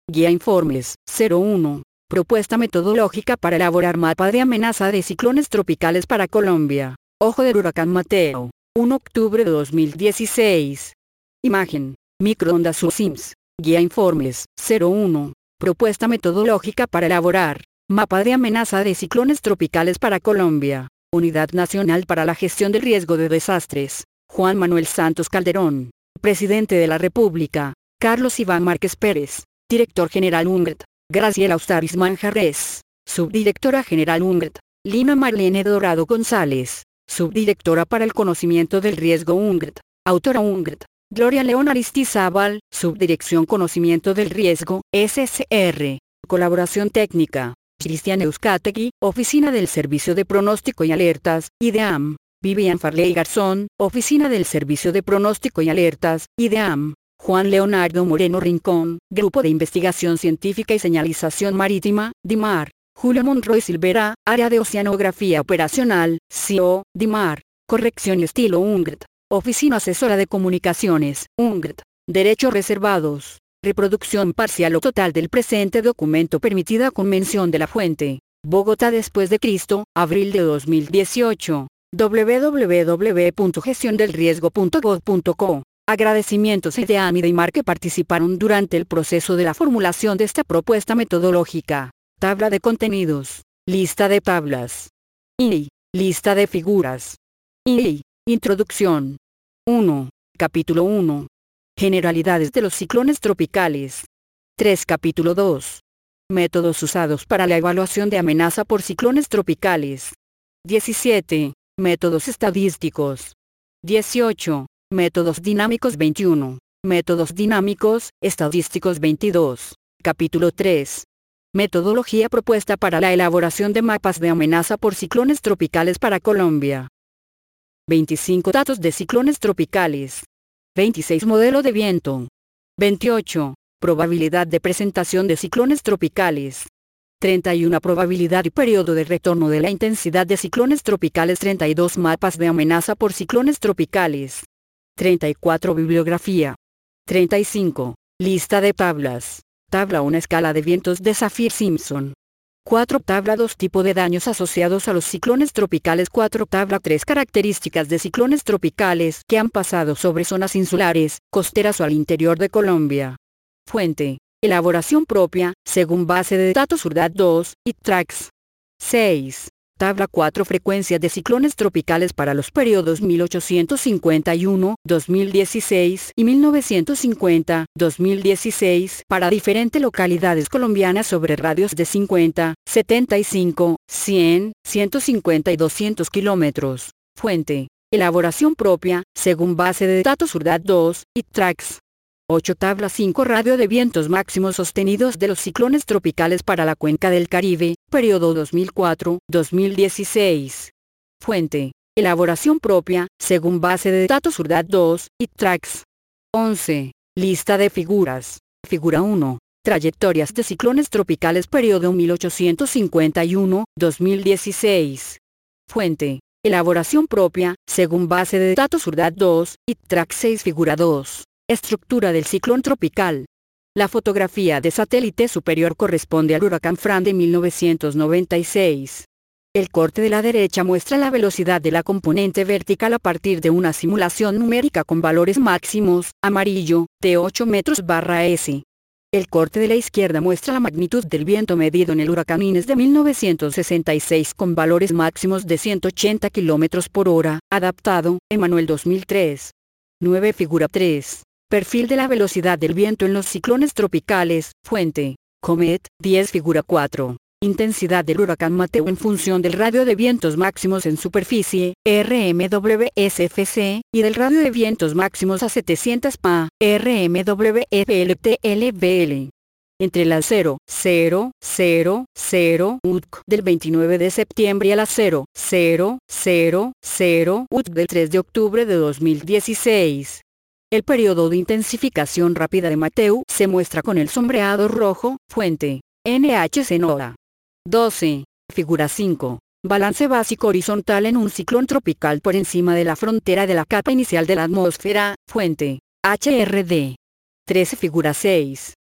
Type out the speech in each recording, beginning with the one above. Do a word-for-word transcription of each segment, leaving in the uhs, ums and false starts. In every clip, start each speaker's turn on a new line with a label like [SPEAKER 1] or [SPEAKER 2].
[SPEAKER 1] Guía Informes, cero uno. Propuesta metodológica para elaborar mapa de amenaza de ciclones tropicales para Colombia. Ojo del huracán Mateo. uno de octubre de dos mil dieciséis. Imagen. Microondas U SIMS. Guía Informes, cero uno. Propuesta metodológica para elaborar mapa de amenaza de ciclones tropicales para Colombia. Unidad Nacional para la Gestión del Riesgo de Desastres. Juan Manuel Santos Calderón. Presidente de la República. Carlos Iván Márquez Pérez. Director General U N G T. Graciela Austaris Manjarres. Subdirectora General U N G T. Lina Marlene Dorado González. Subdirectora para el Conocimiento del Riesgo U N G T. Autora U N G T. Gloria León Aristizábal. Subdirección Conocimiento del Riesgo, S S R. Colaboración técnica. Cristian Euskategui, Oficina del Servicio de Pronóstico y Alertas, I D E A M. Vivian Farley Garzón, Oficina del Servicio de Pronóstico y Alertas, I D E A M. Juan Leonardo Moreno Rincón, Grupo de Investigación Científica y Señalización Marítima, DIMAR. Julio Monroy Silvera, Área de Oceanografía Operacional, C I O, DIMAR. Corrección y estilo U N G T. Oficina Asesora de Comunicaciones, U N G T. Derechos reservados. Reproducción parcial o total del presente documento permitida con mención de la fuente. Bogotá después de Cristo, abril de dos mil dieciocho. w w w punto gestión del riesgo punto gov punto co. Agradecimientos a I D E A M y DIMAR que participaron durante el proceso de la formulación de esta propuesta metodológica. Tabla de contenidos. Lista de tablas. I. Lista de figuras. I. Introducción. uno. Capítulo uno. Generalidades de los ciclones tropicales. tres. Capítulo dos. Métodos usados para la evaluación de amenaza por ciclones tropicales. diecisiete. Métodos estadísticos. dieciocho. Métodos dinámicos veintiuno. Métodos dinámicos, estadísticos veintidós. Capítulo tres. Metodología propuesta para la elaboración de mapas de amenaza por ciclones tropicales para Colombia. veinticinco. Datos de ciclones tropicales. veintiséis. Modelo de viento. veintiocho. Probabilidad de presentación de ciclones tropicales. treinta y uno. Probabilidad y periodo de retorno de la intensidad de ciclones tropicales. treinta y dos. Mapas de amenaza por ciclones tropicales. treinta y cuatro. Bibliografía. treinta y cinco. Lista de tablas. Tabla uno. Escala de vientos de Saffir-Simpson. cuatro. Tabla dos. Tipo de daños asociados a los ciclones tropicales. cuatro. Tabla tres. Características de ciclones tropicales que han pasado sobre zonas insulares, costeras o al interior de Colombia. Fuente. Elaboración propia, según base de datos U R D A T dos, I T TRACS. seis. Tabla cuatro. Frecuencias de ciclones tropicales para los periodos mil ochocientos cincuenta y uno, dos mil dieciséis y mil novecientos cincuenta, dos mil dieciséis para diferentes localidades colombianas sobre radios de cincuenta, setenta y cinco, cien, ciento cincuenta y doscientos kilómetros. Fuente. Elaboración propia, según base de datos U R D A T dos, I T TRACS. ocho. Tabla cinco. Radio de vientos máximos sostenidos de los ciclones tropicales para la cuenca del Caribe, periodo dos mil cuatro, dos mil dieciséis. Fuente. Elaboración propia, según base de datos U R D A T dos, I T TRACS. once. Lista de figuras. Figura uno. Trayectorias de ciclones tropicales periodo mil ochocientos cincuenta y uno, dos mil dieciséis. Fuente. Elaboración propia, según base de datos U R D A T dos, I T TRACS. seis. Figura dos. Estructura del ciclón tropical. La fotografía de satélite superior corresponde al huracán Fran de mil novecientos noventa y seis. El corte de la derecha muestra la velocidad de la componente vertical a partir de una simulación numérica con valores máximos, amarillo, de ocho metros barra S. El corte de la izquierda muestra la magnitud del viento medido en el huracán Inés de mil novecientos sesenta y seis con valores máximos de ciento ochenta kilómetros por hora, adaptado, Emanuel dos mil tres. nueve. Figura tres. Perfil de la velocidad del viento en los ciclones tropicales. Fuente. Comet. diez. Figura cuatro. Intensidad del huracán Mateo en función del radio de vientos máximos en superficie, R M W S F C, y del radio de vientos máximos a setecientos P A, R M W F L T L V L. Entre las cero, cero, cero, cero U T C del veintinueve de septiembre y a las cero, cero, cero, cero U T C del tres de octubre de dos mil dieciséis. El periodo de intensificación rápida de Mateo se muestra con el sombreado rojo. Fuente. N H C NOAA. doce. Figura cinco. Balance básico horizontal en un ciclón tropical por encima de la frontera de la capa inicial de la atmósfera. Fuente. H R D. trece. Figura seis.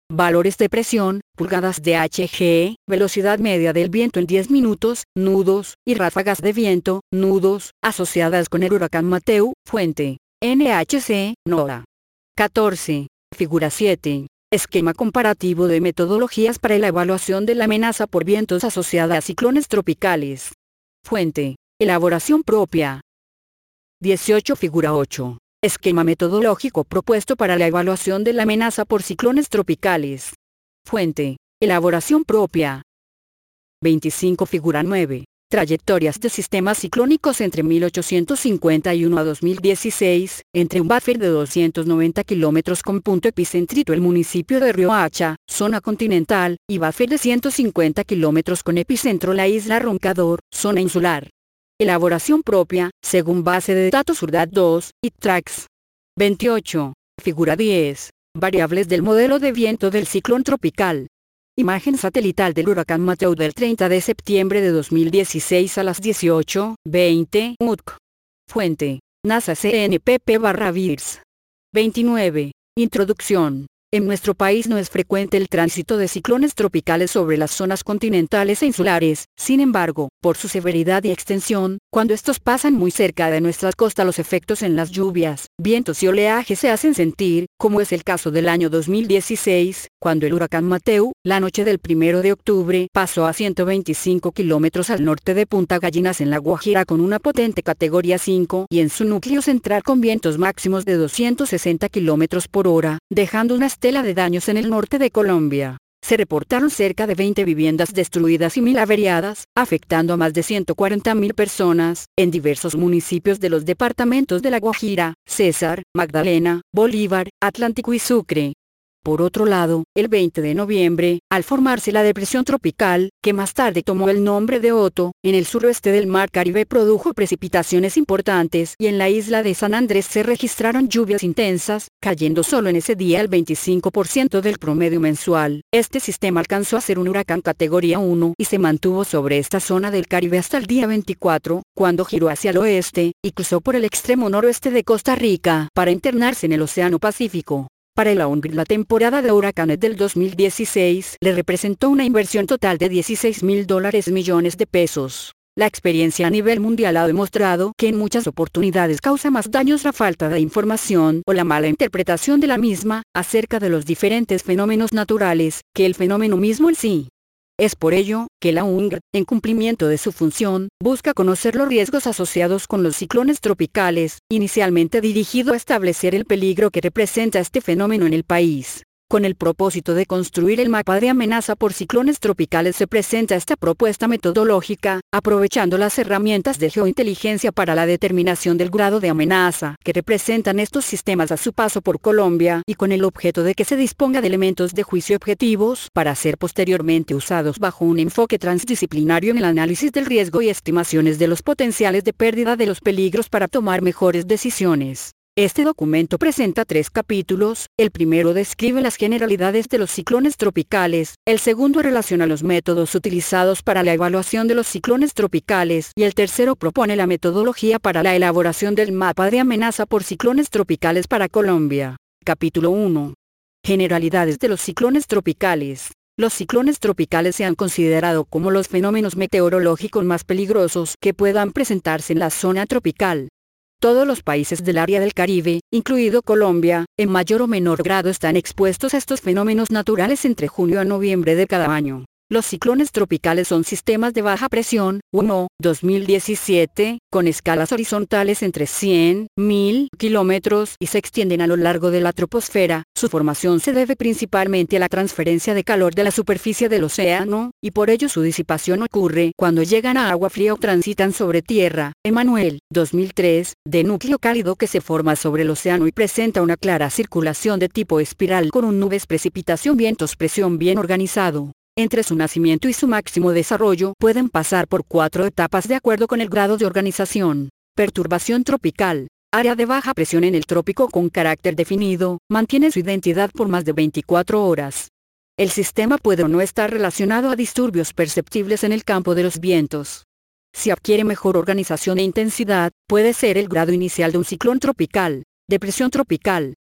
[SPEAKER 1] Valores de presión, pulgadas de Hg, velocidad media del viento en diez minutos, nudos, y ráfagas de viento, nudos, asociadas con el huracán Mateo, fuente, N H C, NOAA. catorce. Figura siete. Esquema comparativo de metodologías para la evaluación de la amenaza por vientos asociada a ciclones tropicales. Fuente, elaboración propia. dieciocho. Figura ocho. Esquema metodológico propuesto para la evaluación de la amenaza por ciclones tropicales. Fuente, elaboración propia. veinticinco. Figura nueve. Trayectorias de sistemas ciclónicos entre mil ochocientos cincuenta y uno a dos mil dieciséis, entre un buffer de doscientos noventa kilómetros con punto epicéntrico el municipio de Riohacha, zona continental, y buffer de ciento cincuenta kilómetros con epicentro la isla Roncador, zona insular. Elaboración propia, según base de datos URDAT dos, y TRAX. veintiocho. Figura diez. Variables del modelo de viento del ciclón tropical. Imagen satelital del huracán Mateo del treinta de septiembre de dos mil dieciséis a las dieciocho veinte U T C. Fuente, NASA C N P P barra VIRS. veintinueve. Introducción. En nuestro país no es frecuente el tránsito de ciclones tropicales sobre las zonas continentales e insulares, sin embargo, por su severidad y extensión, cuando estos pasan muy cerca de nuestras costas los efectos en las lluvias, vientos y oleaje se hacen sentir, como es el caso del año dos mil dieciséis, cuando el huracán Mateo, la noche del primero de octubre, pasó a ciento veinticinco kilómetros al norte de Punta Gallinas en La Guajira con una potente categoría cinco y en su núcleo central con vientos máximos de doscientos sesenta kilómetros por hora, dejando una estela de daños en el norte de Colombia. Se reportaron cerca de veinte viviendas destruidas y mil averiadas, afectando a más de ciento cuarenta mil personas, en diversos municipios de los departamentos de La Guajira, César, Magdalena, Bolívar, Atlántico y Sucre. Por otro lado, el veinte de noviembre, al formarse la depresión tropical, que más tarde tomó el nombre de Otto, en el suroeste del Mar Caribe produjo precipitaciones importantes y en la isla de San Andrés se registraron lluvias intensas, cayendo solo en ese día el veinticinco por ciento del promedio mensual. Este sistema alcanzó a ser un huracán categoría uno y se mantuvo sobre esta zona del Caribe hasta el día veinticuatro, cuando giró hacia el oeste, y cruzó por el extremo noroeste de Costa Rica, para internarse en el Océano Pacífico. Para el A U N G R, la temporada de huracanes del dos mil dieciséis le representó una inversión total de dieciséis mil dólares millones de pesos. La experiencia a nivel mundial ha demostrado que en muchas oportunidades causa más daños la falta de información o la mala interpretación de la misma, acerca de los diferentes fenómenos naturales, que el fenómeno mismo en sí. Es por ello, que la U N G R, en cumplimiento de su función, busca conocer los riesgos asociados con los ciclones tropicales, inicialmente dirigido a establecer el peligro que representa este fenómeno en el país. Con el propósito de construir el mapa de amenaza por ciclones tropicales se presenta esta propuesta metodológica, aprovechando las herramientas de geointeligencia para la determinación del grado de amenaza que representan estos sistemas a su paso por Colombia y con el objeto de que se disponga de elementos de juicio objetivos para ser posteriormente usados bajo un enfoque transdisciplinario en el análisis del riesgo y estimaciones de los potenciales de pérdida de los peligros para tomar mejores decisiones. Este documento presenta tres capítulos, el primero describe las generalidades de los ciclones tropicales, el segundo relaciona los métodos utilizados para la evaluación de los ciclones tropicales y el tercero propone la metodología para la elaboración del mapa de amenaza por ciclones tropicales para Colombia. Capítulo uno. Generalidades de los ciclones tropicales. Los ciclones tropicales se han considerado como los fenómenos meteorológicos más peligrosos que puedan presentarse en la zona tropical. Todos los países del área del Caribe, incluido Colombia, en mayor o menor grado están expuestos a estos fenómenos naturales entre junio a noviembre de cada año. Los ciclones tropicales son sistemas de baja presión, U N O, dos mil diecisiete, con escalas horizontales entre cien, mil kilómetros y se extienden a lo largo de la troposfera. Su formación se debe principalmente a la transferencia de calor de la superficie del océano, y por ello su disipación ocurre cuando llegan a agua fría o transitan sobre tierra. Emanuel, dos mil tres, de núcleo cálido que se forma sobre el océano y presenta una clara circulación de tipo espiral con un nubes precipitación vientos presión bien organizado. Entre su nacimiento y su máximo desarrollo pueden pasar por cuatro etapas de acuerdo con el grado de organización. Perturbación tropical. Área de baja presión en el trópico con carácter definido, mantiene su identidad por más de veinticuatro horas. El sistema puede o no estar relacionado a disturbios perceptibles en el campo de los vientos. Si adquiere mejor organización e intensidad, puede ser el grado inicial de un ciclón tropical. Depresión tropical.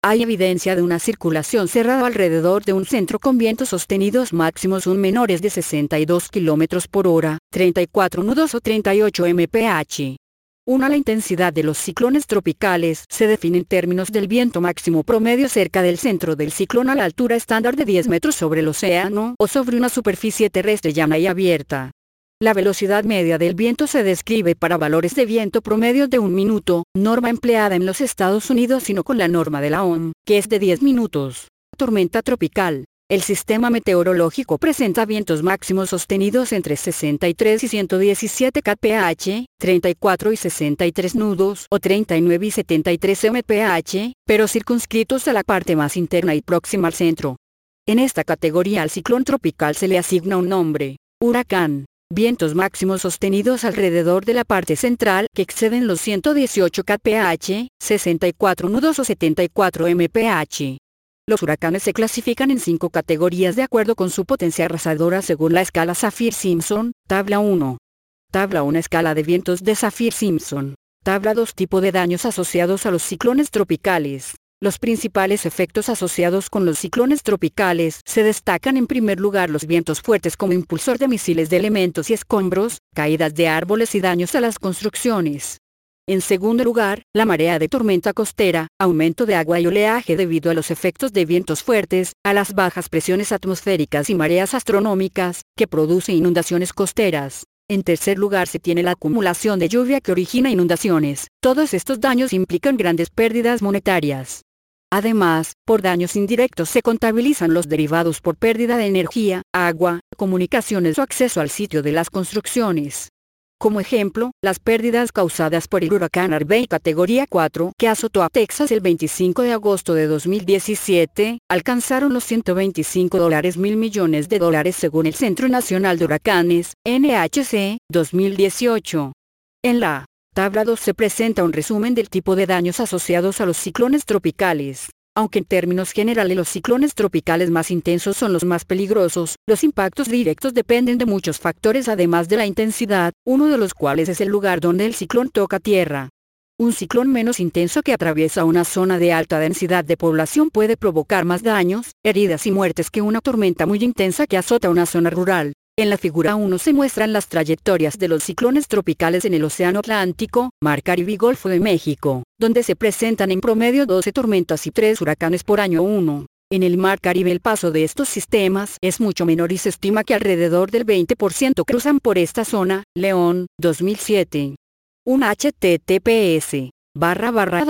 [SPEAKER 1] Hay evidencia de una circulación cerrada alrededor de un centro con vientos sostenidos máximos un menores de sesenta y dos kilómetros por hora, treinta y cuatro nudos o treinta y ocho millas por hora. uno La intensidad de los ciclones tropicales se define en términos del viento máximo promedio cerca del centro del ciclón a la altura estándar de diez metros sobre el océano o sobre una superficie terrestre llana y abierta. La velocidad media del viento se describe para valores de viento promedio de un minuto, norma empleada en los Estados Unidos sino con la norma de la O M, que es de diez minutos. Tormenta tropical. El sistema meteorológico presenta vientos máximos sostenidos entre sesenta y tres y ciento diecisiete kilómetros por hora, treinta y cuatro y sesenta y tres nudos o treinta y nueve y setenta y tres millas por hora, pero circunscritos a la parte más interna y próxima al centro. En esta categoría al ciclón tropical se le asigna un nombre: huracán. Vientos máximos sostenidos alrededor de la parte central que exceden los ciento dieciocho kilómetros por hora, sesenta y cuatro nudos o setenta y cuatro millas por hora. Los huracanes se clasifican en cinco categorías de acuerdo con su potencia arrasadora según la escala Saffir-Simpson, tabla uno. Tabla uno Escala de vientos de Saffir-Simpson. Tabla dos Tipo de daños asociados a los ciclones tropicales. Los principales efectos asociados con los ciclones tropicales se destacan en primer lugar los vientos fuertes como impulsor de misiles de elementos y escombros, caídas de árboles y daños a las construcciones. En segundo lugar, la marea de tormenta costera, aumento de agua y oleaje debido a los efectos de vientos fuertes, a las bajas presiones atmosféricas y mareas astronómicas, que produce inundaciones costeras. En tercer lugar se tiene la acumulación de lluvia que origina inundaciones. Todos estos daños implican grandes pérdidas monetarias. Además, por daños indirectos se contabilizan los derivados por pérdida de energía, agua, comunicaciones o acceso al sitio de las construcciones. Como ejemplo, las pérdidas causadas por el huracán Harvey categoría cuatro, que azotó a Texas el veinticinco de agosto de dos mil diecisiete, alcanzaron los ciento veinticinco mil millones de dólares según el Centro Nacional de Huracanes, N H C, dos mil dieciocho. En la tabla dos se presenta un resumen del tipo de daños asociados a los ciclones tropicales. Aunque en términos generales los ciclones tropicales más intensos son los más peligrosos, los impactos directos dependen de muchos factores además de la intensidad, uno de los cuales es el lugar donde el ciclón toca tierra. Un ciclón menos intenso que atraviesa una zona de alta densidad de población puede provocar más daños, heridas y muertes que una tormenta muy intensa que azota una zona rural. En la figura uno se muestran las trayectorias de los ciclones tropicales en el Océano Atlántico, Mar Caribe y Golfo de México, donde se presentan en promedio doce tormentas y tres huracanes por año uno. En el Mar Caribe el paso de estos sistemas es mucho menor y se estima que alrededor del veinte por ciento cruzan por esta zona. León, dos mil siete. Un H T T P S barra barra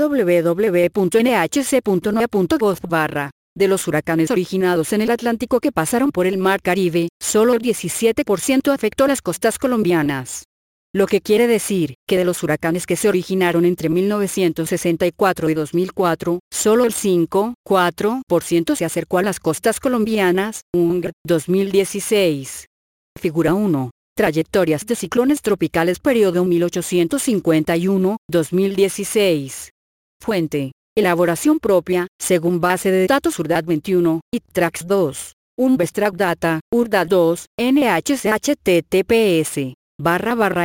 [SPEAKER 1] www punto n h c punto n o a punto gov barra de los huracanes originados en el Atlántico que pasaron por el Mar Caribe, solo el diecisiete por ciento afectó las costas colombianas. Lo que quiere decir, que de los huracanes que se originaron entre mil novecientos sesenta y cuatro y dos mil cuatro, solo el cinco punto cuatro por ciento se acercó a las costas colombianas. U N G R, dos mil dieciséis. Figura uno. Trayectorias de ciclones tropicales periodo mil ochocientos cincuenta y uno a dos mil dieciséis. Fuente. Elaboración propia, según base de datos U R D A T veintiuno, I T R A X dos. Un Bestrack Data, U R D A T dos, N H C H T T P S, barra barra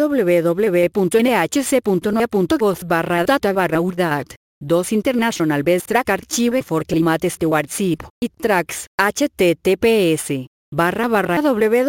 [SPEAKER 1] www punto n h c punto n o a punto gov barra data barra U R D A T. dos International Bestrack Archive for Climate Stewardship, I T R A X, H T T P S, barra barra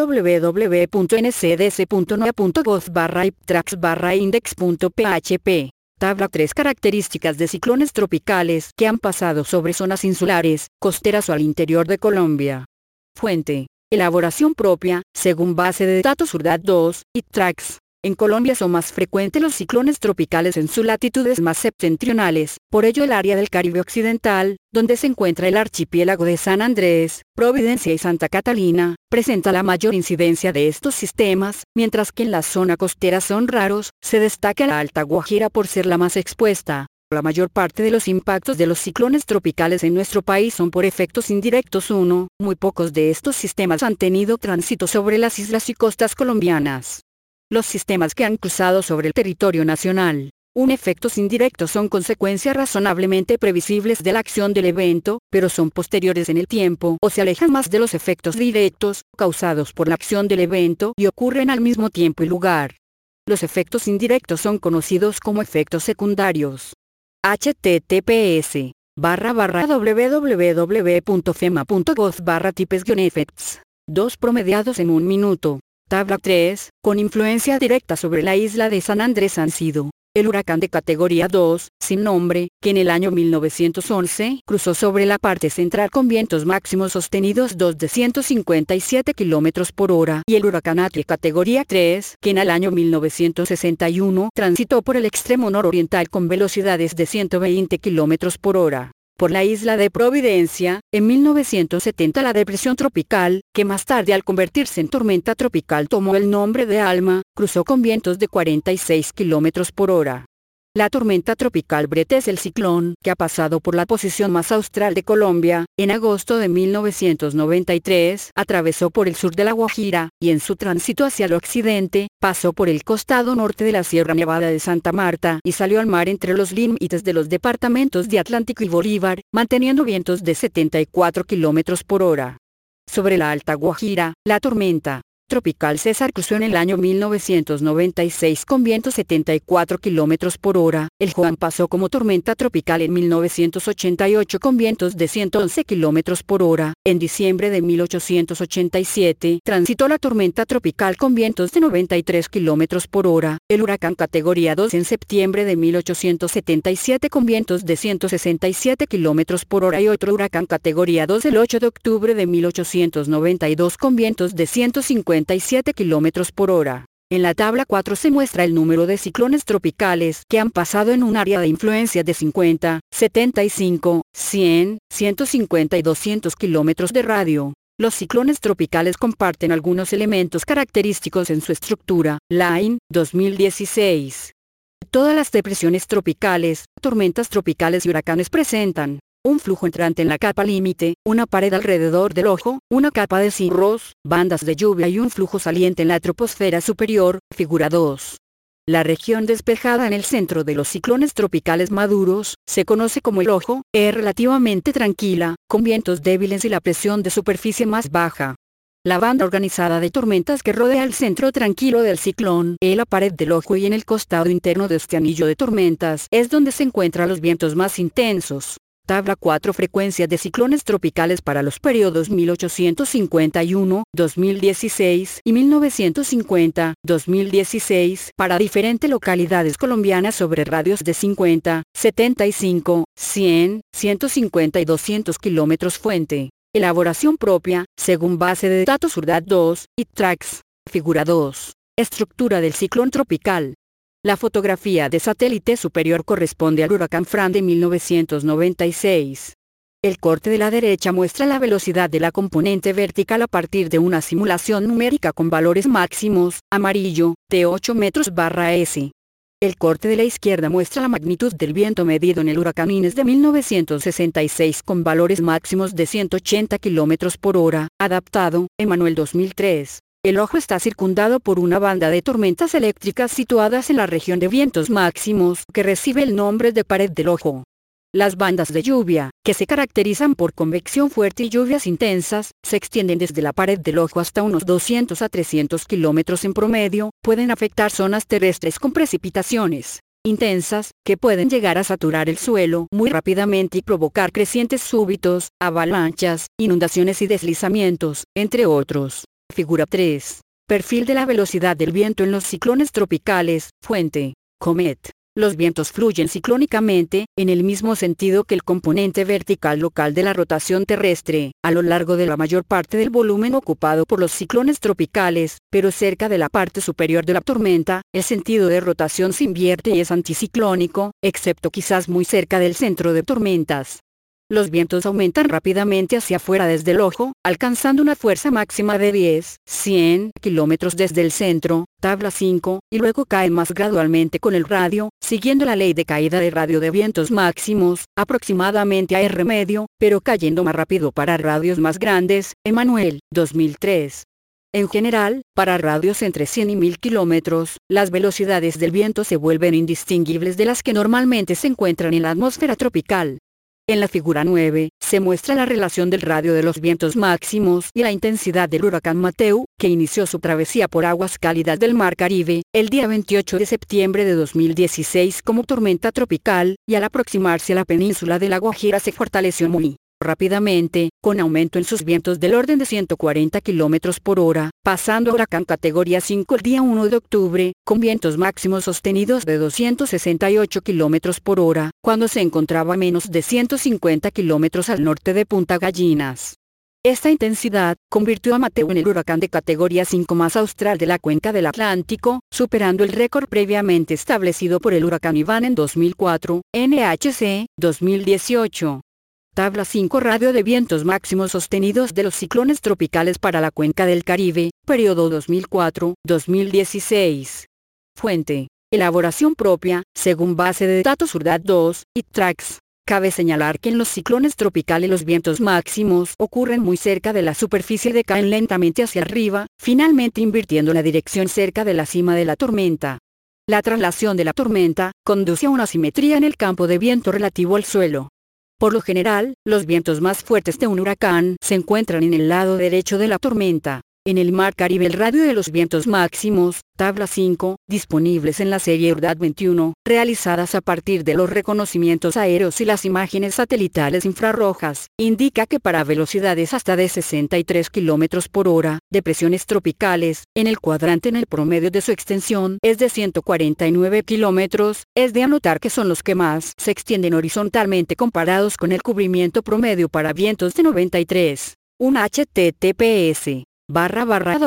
[SPEAKER 1] www punto n c d c punto n o a punto gov barra I T R A X barra index punto p h p. Tabla tres Características de ciclones tropicales que han pasado sobre zonas insulares, costeras o al interior de Colombia. Fuente. Elaboración propia, según base de datos U R D A T dos, I T R A X. En Colombia son más frecuentes los ciclones tropicales en sus latitudes más septentrionales, por ello el área del Caribe Occidental, donde se encuentra el archipiélago de San Andrés, Providencia y Santa Catalina, presenta la mayor incidencia de estos sistemas, mientras que en la zona costera son raros. Se destaca la Alta Guajira por ser la más expuesta. La mayor parte de los impactos de los ciclones tropicales en nuestro país son por efectos indirectos. uno. Muy pocos de estos sistemas han tenido tránsito sobre las islas y costas colombianas. Los sistemas que han cruzado sobre el territorio nacional, un efectos indirectos son consecuencias razonablemente previsibles de la acción del evento, pero son posteriores en el tiempo o se alejan más de los efectos directos, causados por la acción del evento y ocurren al mismo tiempo y lugar. Los efectos indirectos son conocidos como efectos secundarios. H T T P S barra barra www.fema.gov barra tipes-effects. dos promediados en un minuto. Tabla tres, con influencia directa sobre la isla de San Andrés han sido el huracán de categoría dos, sin nombre, que en el año mil novecientos once cruzó sobre la parte central con vientos máximos sostenidos dos de ciento cincuenta y siete kilómetros por hora, y el huracán Ati categoría tres, que en el año mil novecientos sesenta y uno transitó por el extremo nororiental con velocidades de ciento veinte kilómetros por hora. Por la isla de Providencia, en mil novecientos setenta la depresión tropical, que más tarde al convertirse en tormenta tropical tomó el nombre de Alma, cruzó con vientos de cuarenta y seis kilómetros por hora. La tormenta tropical Brett es el ciclón que ha pasado por la posición más austral de Colombia. En agosto de mil novecientos noventa y tres atravesó por el sur de La Guajira, y en su tránsito hacia el occidente, pasó por el costado norte de la Sierra Nevada de Santa Marta y salió al mar entre los límites de los departamentos de Atlántico y Bolívar, manteniendo vientos de setenta y cuatro kilómetros por hora. Sobre la Alta Guajira, la tormenta tropical César cruzó en el año mil novecientos noventa y seis con vientos setenta y cuatro kilómetros por hora. El Juan pasó como tormenta tropical en mil novecientos ochenta y ocho con vientos de ciento once kilómetros por hora. En diciembre de mil ochocientos ochenta y siete transitó la tormenta tropical con vientos de noventa y tres kilómetros por hora. El huracán categoría dos en septiembre de mil ochocientos setenta y siete con vientos de ciento sesenta y siete kilómetros por hora, y otro huracán categoría dos el ocho de octubre de mil ochocientos noventa y dos con vientos de ciento cincuenta y siete kilómetros por hora. En la tabla cuatro se muestra el número de ciclones tropicales que han pasado en un área de influencia de cincuenta, setenta y cinco, cien, ciento cincuenta y doscientos kilómetros de radio. Los ciclones tropicales comparten algunos elementos característicos en su estructura. Line, dos mil dieciséis. Todas las depresiones tropicales, tormentas tropicales y huracanes presentan un flujo entrante en la capa límite, una pared alrededor del ojo, una capa de cirros, bandas de lluvia y un flujo saliente en la troposfera superior, figura dos. La región despejada en el centro de los ciclones tropicales maduros, se conoce como el ojo, es relativamente tranquila, con vientos débiles y la presión de superficie más baja. La banda organizada de tormentas que rodea el centro tranquilo del ciclón, en la pared del ojo y en el costado interno de este anillo de tormentas, es donde se encuentran los vientos más intensos. Tabla cuatro Frecuencias de ciclones tropicales para los periodos mil ochocientos cincuenta y uno, dos mil dieciséis y mil novecientos cincuenta, dos mil dieciséis para diferentes localidades colombianas sobre radios de cincuenta, setenta y cinco, cien, ciento cincuenta y doscientos kilómetros. Fuente. Elaboración propia, según base de datos URDAT dos, I T TRACS. Figura dos. Estructura del ciclón tropical. La fotografía de satélite superior corresponde al huracán Fran de mil novecientos noventa y seis. El corte de la derecha muestra la velocidad de la componente vertical a partir de una simulación numérica con valores máximos, amarillo, de ocho metros barra S. El corte de la izquierda muestra la magnitud del viento medido en el huracán Inés de mil novecientos sesenta y seis con valores máximos de ciento ochenta kilómetros por hora, adaptado, Emanuel dos mil tres. El ojo está circundado por una banda de tormentas eléctricas situadas en la región de vientos máximos que recibe el nombre de pared del ojo. Las bandas de lluvia, que se caracterizan por convección fuerte y lluvias intensas, se extienden desde la pared del ojo hasta unos doscientos a trescientos kilómetros en promedio, pueden afectar zonas terrestres con precipitaciones intensas, que pueden llegar a saturar el suelo muy rápidamente y provocar crecientes súbitos, avalanchas, inundaciones y deslizamientos, entre otros. Figura tres. Perfil de la velocidad del viento en los ciclones tropicales. Fuente. Comet. Los vientos fluyen ciclónicamente, en el mismo sentido que el componente vertical local de la rotación terrestre, a lo largo de la mayor parte del volumen ocupado por los ciclones tropicales, pero cerca de la parte superior de la tormenta, el sentido de rotación se invierte y es anticiclónico, excepto quizás muy cerca del centro de tormentas. Los vientos aumentan rápidamente hacia afuera desde el ojo, alcanzando una fuerza máxima de diez, cien kilómetros desde el centro, tabla cinco, y luego caen más gradualmente con el radio, siguiendo la ley de caída de radio de vientos máximos, aproximadamente a R medio, pero cayendo más rápido para radios más grandes, Emanuel, dos mil tres. En general, para radios entre cien y mil kilómetros, las velocidades del viento se vuelven indistinguibles de las que normalmente se encuentran en la atmósfera tropical. En la figura nueve, se muestra la relación del radio de los vientos máximos y la intensidad del huracán Mateo, que inició su travesía por aguas cálidas del Mar Caribe, el día veintiocho de septiembre de dos mil dieciséis como tormenta tropical, y al aproximarse a la península de La Guajira se fortaleció muy rápidamente, con aumento en sus vientos del orden de ciento cuarenta kilómetros por hora, pasando a huracán categoría cinco el día uno de octubre, con vientos máximos sostenidos de doscientos sesenta y ocho kilómetros por hora, cuando se encontraba a menos de ciento cincuenta kilómetros al norte de Punta Gallinas. Esta intensidad convirtió a Mateo en el huracán de categoría cinco más austral de la cuenca del Atlántico, superando el récord previamente establecido por el huracán Iván en dos mil cuatro, N H C, dos mil dieciocho. Tabla cinco Radio de vientos máximos sostenidos de los ciclones tropicales para la cuenca del Caribe, periodo dos mil cuatro a dos mil dieciséis. Fuente: elaboración propia, según base de datos URDAT dos, y Trax. Cabe señalar que en los ciclones tropicales los vientos máximos ocurren muy cerca de la superficie y decaen lentamente hacia arriba, finalmente invirtiendo la dirección cerca de la cima de la tormenta. La traslación de la tormenta conduce a una simetría en el campo de viento relativo al suelo. Por lo general, los vientos más fuertes de un huracán se encuentran en el lado derecho de la tormenta. En el Mar Caribe el radio de los vientos máximos, tabla cinco, disponibles en la serie URDAT veintiuno, realizadas a partir de los reconocimientos aéreos y las imágenes satelitales infrarrojas, indica que para velocidades hasta de sesenta y tres kilómetros por hora, de presiones tropicales, en el cuadrante en el promedio de su extensión es de ciento cuarenta y nueve kilómetros, es de anotar que son los que más se extienden horizontalmente comparados con el cubrimiento promedio para vientos de noventa y tres. Un H T T P S. barra barra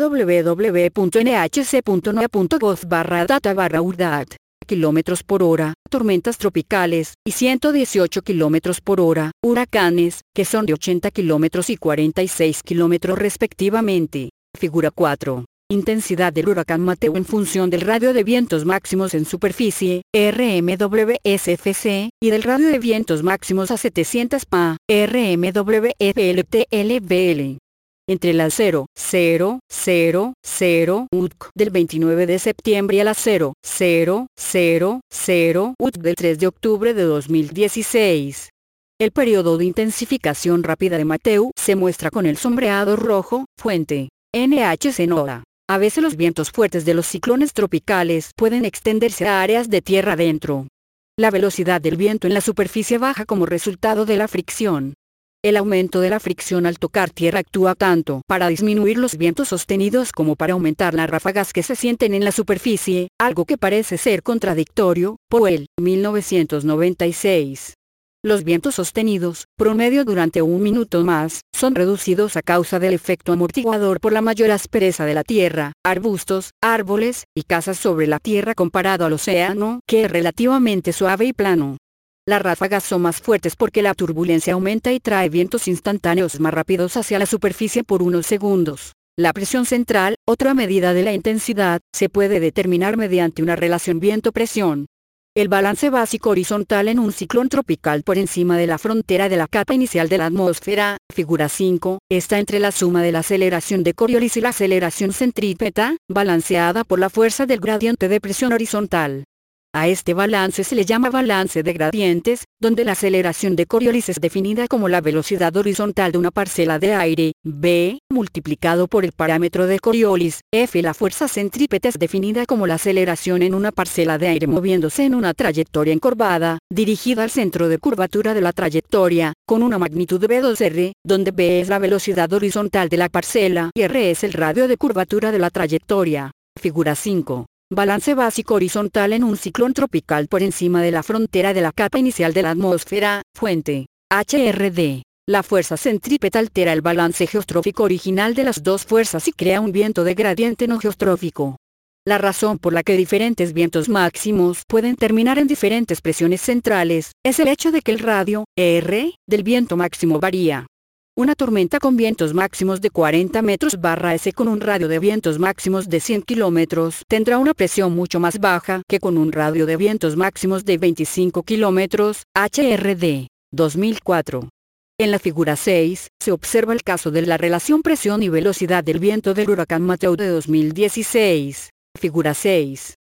[SPEAKER 1] www punto n h c punto n o a punto gov barra data barra urdat, kilómetros por hora, tormentas tropicales, y ciento dieciocho kilómetros por hora, huracanes, que son de ochenta kilómetros y cuarenta y seis kilómetros respectivamente. Figura cuatro. Intensidad del huracán Mateo en función del radio de vientos máximos en superficie, R M W S F C, y del radio de vientos máximos a setecientos P A, R M W F L T L B L. Entre las cero punto cero cero cero U T C del veintinueve de septiembre y a las cero punto cero cero cero U T C del tres de octubre de dos mil dieciséis. El periodo de intensificación rápida de Mateo se muestra con el sombreado rojo. Fuente: N H C NOAA. A veces los vientos fuertes de los ciclones tropicales pueden extenderse a áreas de tierra adentro. La velocidad del viento en la superficie baja como resultado de la fricción. El aumento de la fricción al tocar tierra actúa tanto para disminuir los vientos sostenidos como para aumentar las ráfagas que se sienten en la superficie, algo que parece ser contradictorio. Powell, mil novecientos noventa y seis. Los vientos sostenidos, promedio durante un minuto más, son reducidos a causa del efecto amortiguador por la mayor aspereza de la tierra, arbustos, árboles, y casas sobre la tierra comparado al océano, que es relativamente suave y plano. Las ráfagas son más fuertes porque la turbulencia aumenta y trae vientos instantáneos más rápidos hacia la superficie por unos segundos. La presión central, otra medida de la intensidad, se puede determinar mediante una relación viento-presión. El balance básico horizontal en un ciclón tropical por encima de la frontera de la capa inicial de la atmósfera, figura cinco, está entre la suma de la aceleración de Coriolis y la aceleración centrípeta, balanceada por la fuerza del gradiente de presión horizontal. A este balance se le llama balance de gradientes, donde la aceleración de Coriolis es definida como la velocidad horizontal de una parcela de aire, v, multiplicado por el parámetro de Coriolis, f. La fuerza centrípeta es definida como la aceleración en una parcela de aire moviéndose en una trayectoria encorvada, dirigida al centro de curvatura de la trayectoria, con una magnitud v dos r, donde v es la velocidad horizontal de la parcela y r es el radio de curvatura de la trayectoria. Figura cinco. Balance básico horizontal en un ciclón tropical por encima de la frontera de la capa inicial de la atmósfera. Fuente: H R D. La fuerza centrípeta altera el balance geostrófico original de las dos fuerzas y crea un viento de gradiente no geostrófico. La razón por la que diferentes vientos máximos pueden terminar en diferentes presiones centrales es el hecho de que el radio, R, del viento máximo varía. Una tormenta con vientos máximos de cuarenta metros barra S con un radio de vientos máximos de cien kilómetros tendrá una presión mucho más baja que con un radio de vientos máximos de veinticinco kilómetros, H R D, dos mil cuatro. En la figura seis, se observa el caso de la relación presión y velocidad del viento del huracán Mateo de dos mil dieciséis. Figura seis.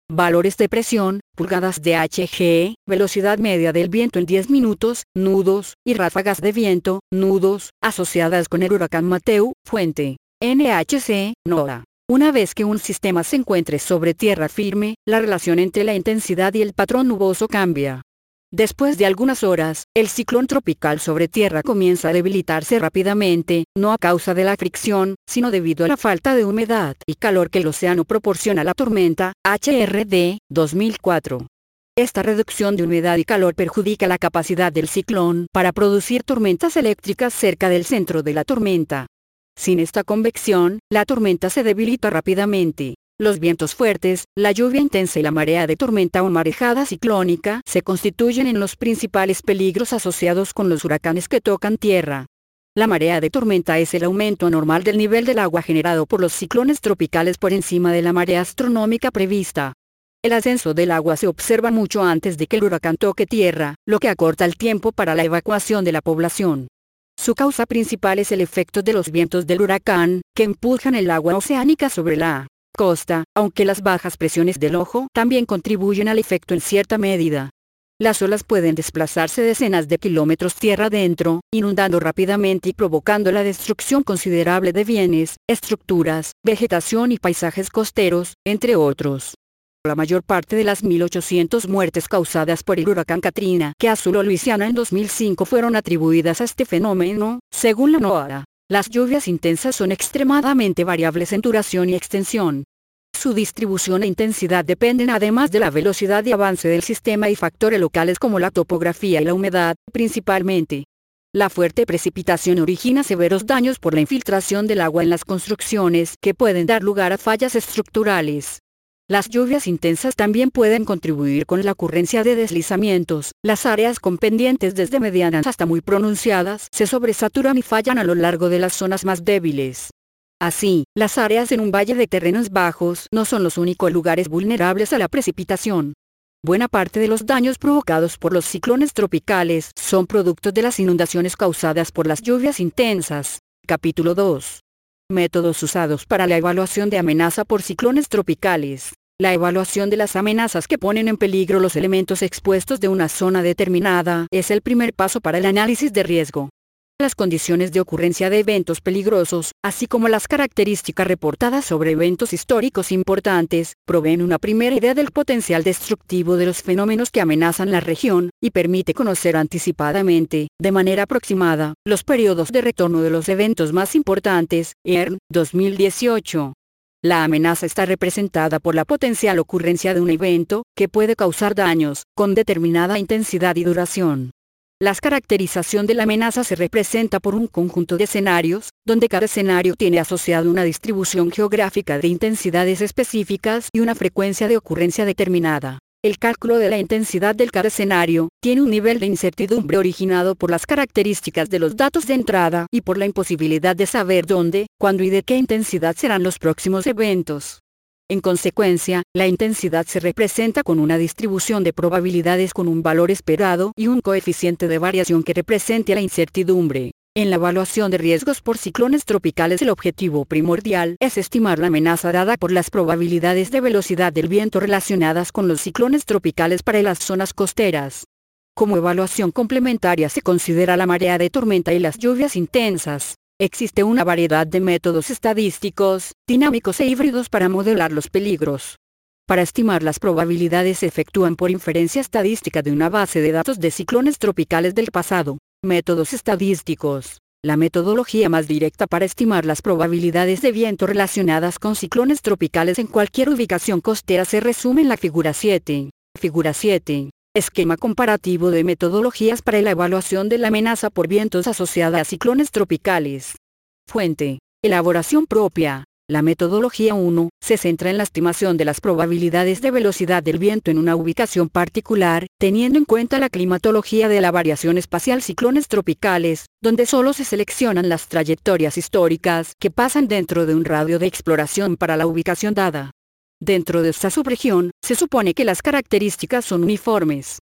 [SPEAKER 1] Valores de presión, pulgadas de Hg, velocidad media del viento en diez minutos, nudos, y ráfagas de viento, nudos, asociadas con el huracán Mateo. Fuente: N H C, NOAA. Una vez que un sistema se encuentre sobre tierra firme, la relación entre la intensidad y el patrón nuboso cambia. Después de algunas horas, el ciclón tropical sobre tierra comienza a debilitarse rápidamente, no a causa de la fricción, sino debido a la falta de humedad y calor que el océano proporciona a la tormenta. H R D, dos mil cuatro. Esta reducción de humedad y calor perjudica la capacidad del ciclón para producir tormentas eléctricas cerca del centro de la tormenta. Sin esta convección, la tormenta se debilita rápidamente. Los vientos fuertes, la lluvia intensa y la marea de tormenta o marejada ciclónica se constituyen en los principales peligros asociados con los huracanes que tocan tierra. La marea de tormenta es el aumento anormal del nivel del agua generado por los ciclones tropicales por encima de la marea astronómica prevista. El ascenso del agua se observa mucho antes de que el huracán toque tierra, lo que acorta el tiempo para la evacuación de la población. Su causa principal es el efecto de los vientos del huracán, que empujan el agua oceánica sobre la costa, aunque las bajas presiones del ojo también contribuyen al efecto en cierta medida. Las olas pueden desplazarse decenas de kilómetros tierra adentro, inundando rápidamente y provocando la destrucción considerable de bienes, estructuras, vegetación y paisajes costeros, entre otros. La mayor parte de las mil ochocientas muertes causadas por el huracán Katrina que asoló Luisiana en dos mil cinco fueron atribuidas a este fenómeno, según la NOAA. Las lluvias intensas son extremadamente variables en duración y extensión. Su distribución e intensidad dependen además de la velocidad de avance del sistema y factores locales como la topografía y la humedad, principalmente. La fuerte precipitación origina severos daños por la infiltración del agua en las construcciones que pueden dar lugar a fallas estructurales. Las lluvias intensas también pueden contribuir con la ocurrencia de deslizamientos. Las áreas con pendientes desde medianas hasta muy pronunciadas se sobresaturan y fallan a lo largo de las zonas más débiles. Así, las áreas en un valle de terrenos bajos no son los únicos lugares vulnerables a la precipitación. Buena parte de los daños provocados por los ciclones tropicales son productos de las inundaciones causadas por las lluvias intensas. Capítulo dos. Métodos usados para la evaluación de amenaza por ciclones tropicales. La evaluación de las amenazas que ponen en peligro los elementos expuestos de una zona determinada es el primer paso para el análisis de riesgo. Las condiciones de ocurrencia de eventos peligrosos, así como las características reportadas sobre eventos históricos importantes, proveen una primera idea del potencial destructivo de los fenómenos que amenazan la región, y permite conocer anticipadamente, de manera aproximada, los periodos de retorno de los eventos más importantes. E R N, dos mil dieciocho. La amenaza está representada por la potencial ocurrencia de un evento, que puede causar daños, con determinada intensidad y duración. La caracterización de la amenaza se representa por un conjunto de escenarios, donde cada escenario tiene asociado una distribución geográfica de intensidades específicas y una frecuencia de ocurrencia determinada. El cálculo de la intensidad de cada escenario tiene un nivel de incertidumbre originado por las características de los datos de entrada y por la imposibilidad de saber dónde, cuándo y de qué intensidad serán los próximos eventos. En consecuencia, la intensidad se representa con una distribución de probabilidades con un valor esperado y un coeficiente de variación que represente la incertidumbre. En la evaluación de riesgos por ciclones tropicales, el objetivo primordial es estimar la amenaza dada por las probabilidades de velocidad del viento relacionadas con los ciclones tropicales para las zonas costeras. Como evaluación complementaria se considera la marea de tormenta y las lluvias intensas. Existe una variedad de métodos estadísticos, dinámicos e híbridos para modelar los peligros. Para estimar las probabilidades se efectúan por inferencia estadística de una base de datos de ciclones tropicales del pasado. Métodos estadísticos. La metodología más directa para estimar las probabilidades de viento relacionadas con ciclones tropicales en cualquier ubicación costera se resume en la figura siete. Figura siete. Esquema comparativo de metodologías para la evaluación de la amenaza por vientos asociada a ciclones tropicales. Fuente. Elaboración propia. La metodología uno se centra en la estimación de las probabilidades de velocidad del viento en una ubicación particular, teniendo en cuenta la climatología de la variación espacial ciclones tropicales, donde solo se seleccionan las trayectorias históricas que pasan dentro de un radio de exploración para la ubicación dada. Dentro de esta subregión, se supone que las características son uniformes.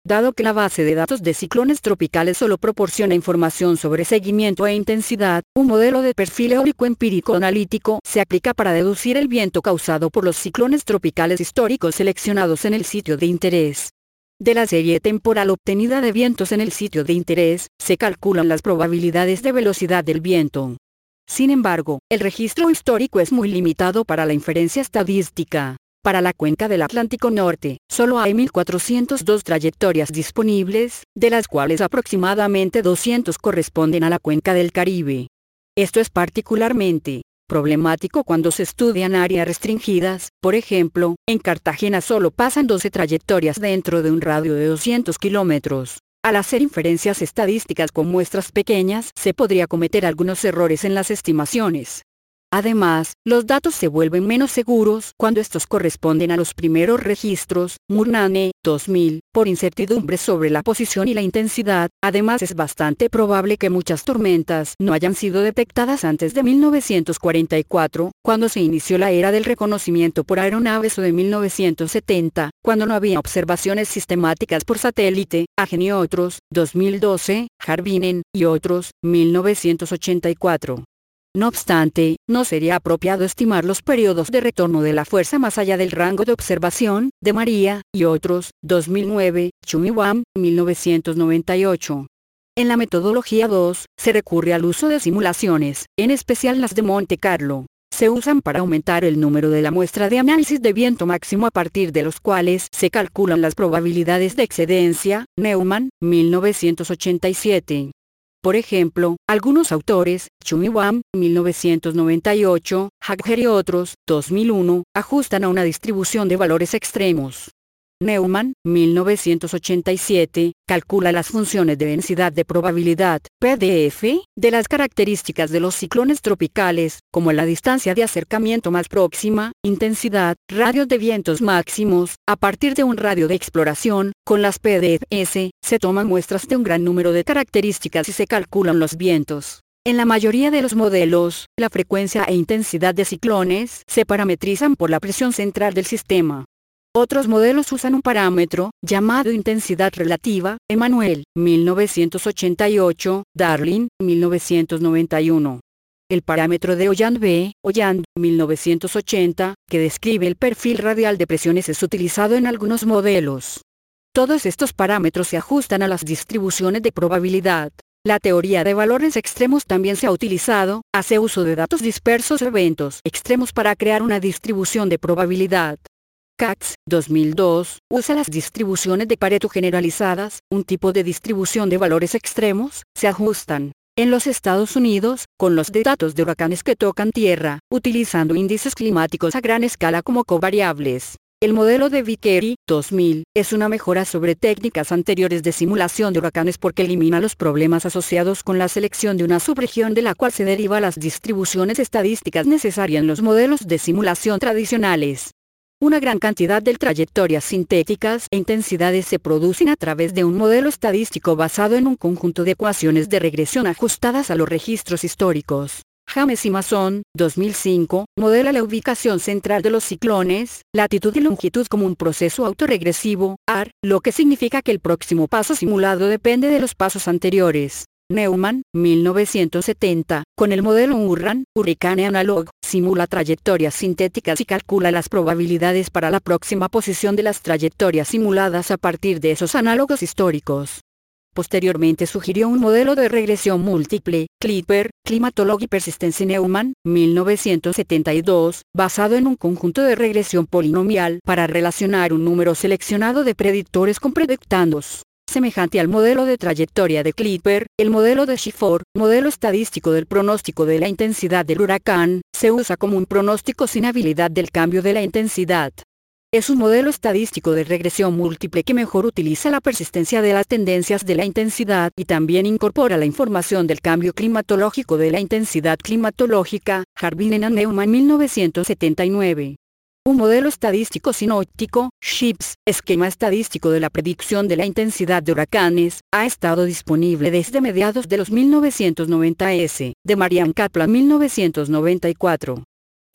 [SPEAKER 1] Dado que la base de datos de ciclones tropicales solo proporciona información sobre seguimiento e intensidad, un modelo de perfil eólico empírico analítico se aplica para deducir el viento causado por los ciclones tropicales históricos seleccionados en el sitio de interés. De la serie temporal obtenida de vientos en el sitio de interés, se calculan las probabilidades de velocidad del viento. Sin embargo, el registro histórico es muy limitado para la inferencia estadística. Para la cuenca del Atlántico Norte, solo hay mil cuatrocientas dos trayectorias disponibles, de las cuales aproximadamente doscientas corresponden a la cuenca del Caribe. Esto es particularmente problemático cuando se estudian áreas restringidas. Por ejemplo, en Cartagena solo pasan doce trayectorias dentro de un radio de doscientos kilómetros. Al hacer inferencias estadísticas con muestras pequeñas, se podría cometer algunos errores en las estimaciones. Además, los datos se vuelven menos seguros cuando estos corresponden a los primeros registros, Murnane, dos mil, por incertidumbre sobre la posición y la intensidad. Además, es bastante probable que muchas tormentas no hayan sido detectadas antes de mil novecientos cuarenta y cuatro, cuando se inició la era del reconocimiento por aeronaves, o de mil novecientos setenta, cuando no había observaciones sistemáticas por satélite, Agen y otros, dos mil doce, Jarvinen y otros, mil novecientos ochenta y cuatro. No obstante, no sería apropiado estimar los periodos de retorno de la fuerza más allá del rango de observación de María y otros, dos mil nueve, Chumiwam, mil novecientos noventa y ocho. En la metodología dos, se recurre al uso de simulaciones, en especial las de Monte Carlo. Se usan para aumentar el número de la muestra de análisis de viento máximo a partir de los cuales se calculan las probabilidades de excedencia. Neumann, mil novecientos ochenta y siete. Por ejemplo, algunos autores, Chumiwam, mil novecientos noventa y ocho, Hagger y otros, dos mil uno, ajustan a una distribución de valores extremos. Neumann, mil novecientos ochenta y siete, calcula las funciones de densidad de probabilidad, P D F, de las características de los ciclones tropicales, como la distancia de acercamiento más próxima, intensidad, radios de vientos máximos. A partir de un radio de exploración, con las P D F, se toman muestras de un gran número de características y se calculan los vientos. En la mayoría de los modelos, la frecuencia e intensidad de ciclones se parametrizan por la presión central del sistema. Otros modelos usan un parámetro, llamado intensidad relativa. Emanuel, mil novecientos ochenta y ocho, Darling, mil novecientos noventa y uno. El parámetro de Holland B. Holland, mil novecientos ochenta, que describe el perfil radial de presiones, es utilizado en algunos modelos. Todos estos parámetros se ajustan a las distribuciones de probabilidad. La teoría de valores extremos también se ha utilizado, hace uso de datos dispersos o eventos extremos para crear una distribución de probabilidad. Katz, dos mil dos, usa las distribuciones de Pareto generalizadas, un tipo de distribución de valores extremos. Se ajustan, en los Estados Unidos, con los de datos de huracanes que tocan tierra, utilizando índices climáticos a gran escala como covariables. El modelo de Vickery, dos mil, es una mejora sobre técnicas anteriores de simulación de huracanes porque elimina los problemas asociados con la selección de una subregión de la cual se deriva las distribuciones estadísticas necesarias en los modelos de simulación tradicionales. Una gran cantidad de trayectorias sintéticas e intensidades se producen a través de un modelo estadístico basado en un conjunto de ecuaciones de regresión ajustadas a los registros históricos. James y Mason, dos mil cinco, modela la ubicación central de los ciclones, latitud y longitud como un proceso autorregresivo, A R, lo que significa que el próximo paso simulado depende de los pasos anteriores. Neumann, mil novecientos setenta, con el modelo Urran, Hurricane Analog, simula trayectorias sintéticas y calcula las probabilidades para la próxima posición de las trayectorias simuladas a partir de esos análogos históricos. Posteriormente sugirió un modelo de regresión múltiple, Clipper, Climatolog y Persistence. Neumann, mil novecientos setenta y dos, basado en un conjunto de regresión polinomial para relacionar un número seleccionado de predictores con predictandos. Semejante al modelo de trayectoria de Clipper, el modelo de Schiffer, modelo estadístico del pronóstico de la intensidad del huracán, se usa como un pronóstico sin habilidad del cambio de la intensidad. Es un modelo estadístico de regresión múltiple que mejor utiliza la persistencia de las tendencias de la intensidad y también incorpora la información del cambio climatológico de la intensidad climatológica. Jarvinen y Neumann, mil novecientos setenta y nueve. Un modelo estadístico sinóptico, SHIPS, esquema estadístico de la predicción de la intensidad de huracanes, ha estado disponible desde mediados de los mil novecientos noventa s, de Marianne Kaplan, mil novecientos noventa y cuatro.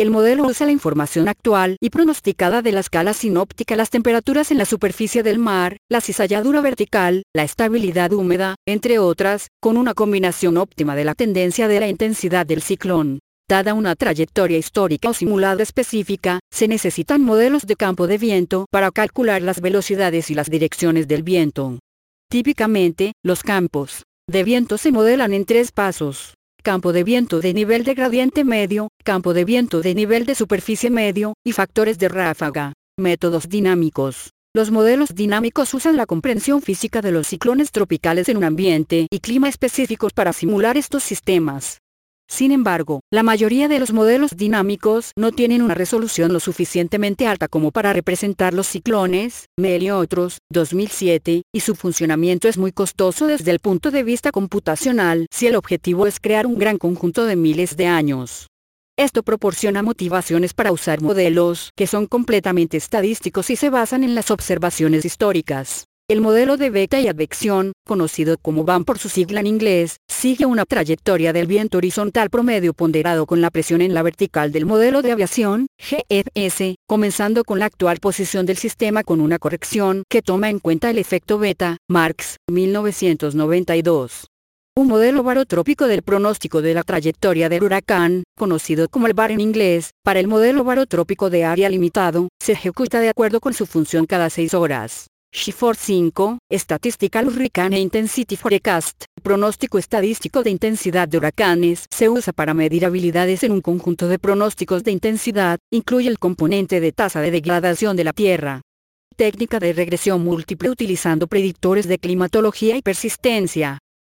[SPEAKER 1] El modelo usa la información actual y pronosticada de la escala sinóptica, las temperaturas en la superficie del mar, la cizalladura vertical, la estabilidad húmeda, entre otras, con una combinación óptima de la tendencia de la intensidad del ciclón. Dada una trayectoria histórica o simulada específica, se necesitan modelos de campo de viento para calcular las velocidades y las direcciones del viento. Típicamente, los campos de viento se modelan en tres pasos: campo de viento de nivel de gradiente medio, campo de viento de nivel de superficie medio, y factores de ráfaga. Métodos dinámicos. Los modelos dinámicos usan la comprensión física de los ciclones tropicales en un ambiente y clima específicos para simular estos sistemas. Sin embargo, la mayoría de los modelos dinámicos no tienen una resolución lo suficientemente alta como para representar los ciclones, Mel y otros, dos mil siete, y su funcionamiento es muy costoso desde el punto de vista computacional si el objetivo es crear un gran conjunto de miles de años. Esto proporciona motivaciones para usar modelos que son completamente estadísticos y se basan en las observaciones históricas. El modelo de beta y advección, conocido como B A M por su sigla en inglés, sigue una trayectoria del viento horizontal promedio ponderado con la presión en la vertical del modelo de aviación, G F S, comenzando con la actual posición del sistema con una corrección que toma en cuenta el efecto beta, Marx, mil novecientos noventa y dos. Un modelo barotrópico del pronóstico de la trayectoria del huracán, conocido como el B A R en inglés, para el modelo barotrópico de área limitado, se ejecuta de acuerdo con su función cada seis horas. SHIFOR cinco, Statistical Hurricane Intensity Forecast, pronóstico estadístico de intensidad de huracanes, se usa para medir habilidades en un conjunto de pronósticos de intensidad, incluye el componente de tasa de degradación de la Tierra. Técnica de regresión múltiple utilizando predictores de climatología y persistencia.